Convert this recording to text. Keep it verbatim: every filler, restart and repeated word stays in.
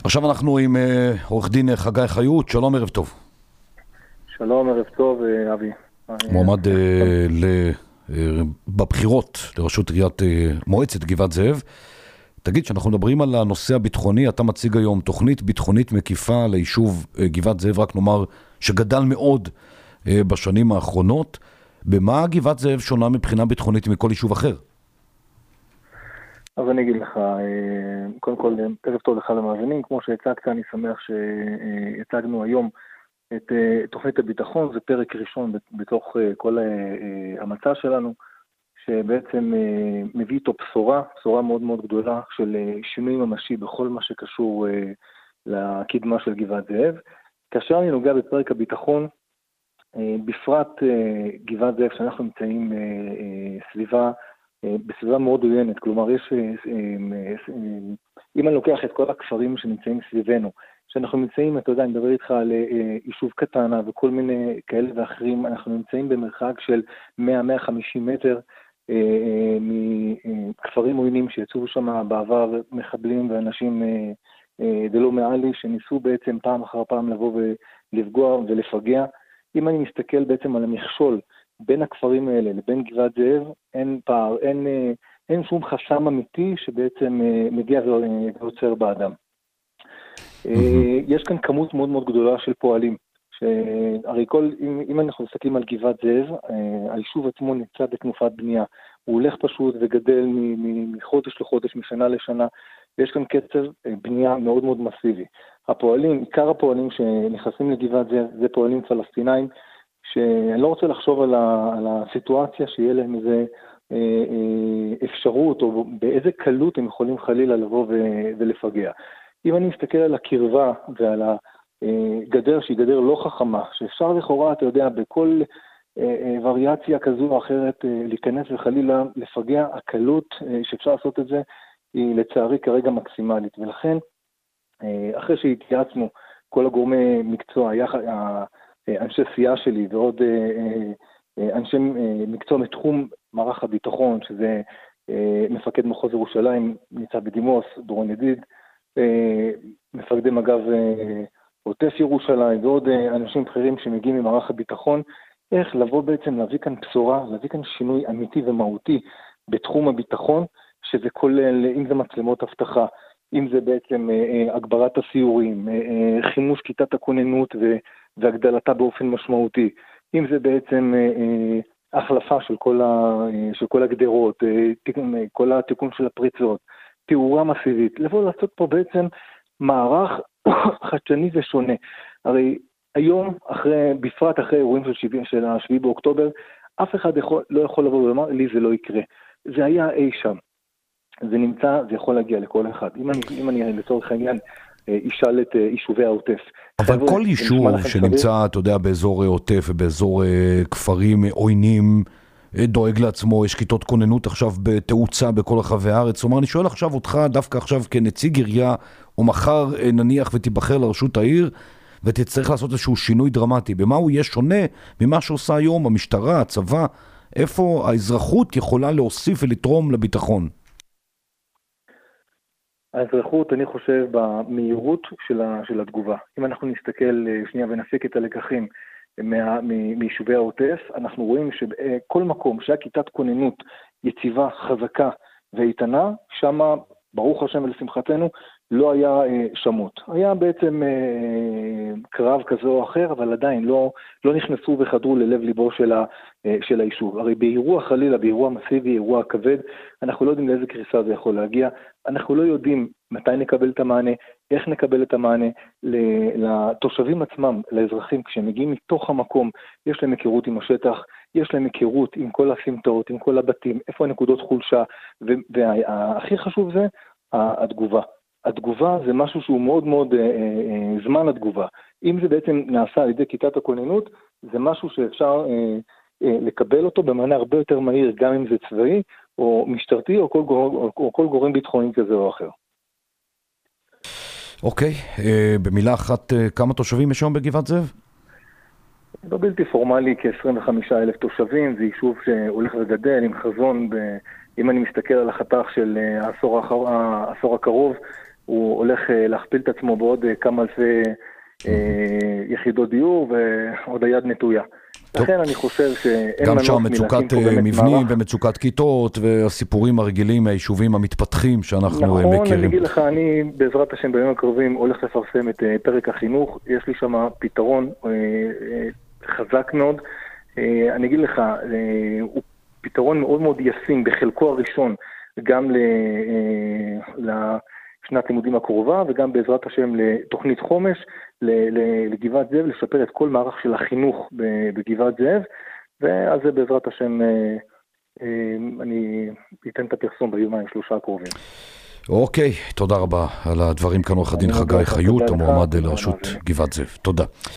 עכשיו אנחנו עם עורך דין חגי חיות. שלום, ערב טוב. שלום, ערב טוב, אבי. מועמד בבחירות לראשות עיריית מועצת גבעת זאב. תגיד, שאנחנו מדברים על הנושא הביטחוני, אתה מציג היום תוכנית ביטחונית מקיפה ליישוב גבעת זאב, רק נאמר שגדל מאוד בשנים האחרונות. במה גבעת זאב שונה מבחינה ביטחונית מכל יישוב אחר? אז אני אגיד לך, קודם כל, ערב טוב לך למאזינים. כמו שהצגת, אני שמח שהצגנו היום את תוכנית הביטחון. זה פרק ראשון בתוך כל המצע שלנו, שבעצם מביא איתו בשורה, בשורה מאוד מאוד גדולה של שינוי ממשי בכל מה שקשור לקדמה של גבעת זאב. כאשר אני נוגע בפרק הביטחון, בפרט גבעת זאב שאנחנו נמצאים סביבה, בסביבה מאוד עוינת, כלומר יש, אם אני לוקח את כל הכפרים שנמצאים סביבנו, שאנחנו נמצאים, אתה יודע, אני מדבר איתך על יישוב קטנה וכל מיני כאלה ואחרים, אנחנו נמצאים במרחק של מאה עד מאה וחמישים מטר מכפרים עוינים שיצאו שם בעבר מחבלים ואנשים דלא מעלי, שניסו בעצם פעם אחר פעם לבוא ולפגוע ולפגע. אם אני מסתכל בעצם על המכשול בין הכפרים האלה לבין גבעת זאב, אין פער, אין, אין שום חסם אמיתי שבעצם מגיע ועוצר באדם. Mm-hmm. יש כאן כמות מאוד מאוד גדולה של פועלים, שהרי כל, אם, אם אנחנו מסתכלים על גבעת זאב, היישוב עצמו נמצא בתנופת בנייה, הוא הולך פשוט וגדל מחודש לחודש, משנה לשנה, יש כאן קצב בנייה מאוד מאוד מסיבי. הפועלים, עיקר הפועלים שנכנסים לגבעת זאב, זה פועלים פלסטינאים, שאני לא רוצה לחשוב על, ה, על הסיטואציה שיהיה להם איזה אה, אה, אפשרות, או באיזה קלות הם יכולים חלילה לבוא ו, ולפגע. אם אני מסתכל על הקרבה ועל הגדר, שהיא גדר לא חכמה, שאפשר לכאורה, אתה יודע, בכל אה, אה, וריאציה כזו או אחרת אה, להיכנס וחלילה לפגע, הקלות אה, שאפשר לעשות את זה, היא לצערי כרגע מקסימלית. ולכן, אה, אחרי שהתייעצנו כל הגורמי מקצוע, יחד, אנשי סיעה שלי ועוד אנשי מקצוע מתחום מערך הביטחון, שזה מפקד מחוז ירושלים, ניצב בדימוס, דורון ידיד, מפקדי מג"ב עוטף ירושלים, ועוד אנשים בכירים שמגיעים ממערך הביטחון, איך לבוא בעצם להביא כאן בשורה, להביא כאן שינוי אמיתי ומהותי בתחום הביטחון, שזה כולל, אם זה מצלמות אבטחה, אם זה בעצם הגברת הסיורים, חימוש כיתת הכוננות ו והגדלתה באופן משמעותי, אם זה בעצם אה, החלפה של כל, ה, של כל הגדרות, אה, תיקון, כל התיקון של הפריצות, תאורה מסיבית, לבוא לעשות פה בעצם מערך חדשני ושונה. הרי היום, אחרי, בפרט אחרי אירועים של, של השביעי באוקטובר, אף אחד יכול, לא יכול לבוא ולומר, לי זה לא יקרה. זה היה אי שם. זה נמצא, זה יכול להגיע לכל אחד. אם אני, אם אני לצורך העניין, ישאל את יישובי העוטף. אבל כל יישוב שנמצא, אתה יודע, באזור עוטף ובאזור כפרים עוינים, דואג לעצמו, יש כיתות כוננות עכשיו בתאוצה בכל רחבי הארץ. זאת אומרת, אני שואל עכשיו אותך, דווקא עכשיו כנציג עירייה, או מחר נניח ותיבחר לרשות העיר, ותצטרך לעשות איזשהו שינוי דרמטי. במה הוא יהיה שונה ממה שעושה היום המשטרה, הצבא? איפה האזרחות יכולה להוסיף ולתרום לביטחון? האזרחות, אני חושב, במהירות של, ה, של התגובה. אם אנחנו נסתכל שנייה ונפיק את הלקחים מה, מ, מיישובי העוטף, אנחנו רואים שכל מקום שהיה כיתת כוננות יציבה, חזקה ואיתנה, שמה, ברוך השם ולשמחתנו, לא היה אה, שמות. היה בעצם אה, קרב כזה או אחר, אבל עדיין לא, לא נכנסו וחדרו ללב ליבו של, ה, אה, של היישוב. הרי באירוע חלילה, באירוע מסיבי, אירוע כבד, אנחנו לא יודעים לאיזה קריסה זה יכול להגיע, אנחנו לא יודעים מתי נקבל את המענה, איך נקבל את המענה, לתושבים עצמם, לאזרחים, כשהם מגיעים מתוך המקום, יש להם היכרות עם השטח, יש להם היכרות עם כל הסמטאות, עם כל הבתים, איפה הנקודות חולשה, והכי חשוב זה התגובה. התגובה זה משהו שהוא מאוד מאוד אה, אה, זמן התגובה. אם זה בעצם נעשה על ידי כיתת הכוננות, זה משהו שאפשר אה, אה, לקבל אותו במענה הרבה יותר מהיר, גם אם זה צבאי, או משטרתי, או כל גורם, או, או כל גורם ביטחוני כזה או אחר. אוקיי, אה, במילה אחת, אה, כמה תושבים יש היום בגבעת זאב? בבלתי פורמלי כ-עשרים וחמישה אלף תושבים, זה יישוב שהולך וגדל עם חזון, ב, אם אני מסתכל על החתך של העשור, העשור הקרוב, הוא הולך להכפיל את עצמו בעוד כמה אלפי יחידות דיור, ועוד היד נטויה. לכן אני חושב שאין גם מנוס שם מלהקים מצוקת פה באמת מבנים מערך. ומצוקת כיתות והסיפורים הרגילים מהיישובים המתפתחים שאנחנו נכון, מכירים. נכון, אני אגיד לך, אני בעזרת השם בימים הקרובים הולך לפרסם את פרק החינוך, יש לי שם פתרון חזק מאוד. אני אגיד לך, הוא פתרון מאוד מאוד ישים בחלקו הראשון, גם לשנת לימודים הקרובה, וגם בעזרת השם לתוכנית חומש, לגבעת זאב, לשפר את כל מערך של החינוך בגבעת זאב, ואז זה בעזרת השם, אני אתן את הפרסום ביומיים שלושה הקרובים. אוקיי, תודה רבה על הדברים כאן. עורך הדין חגי חיות, המועמד לראשות גבעת זאב. תודה.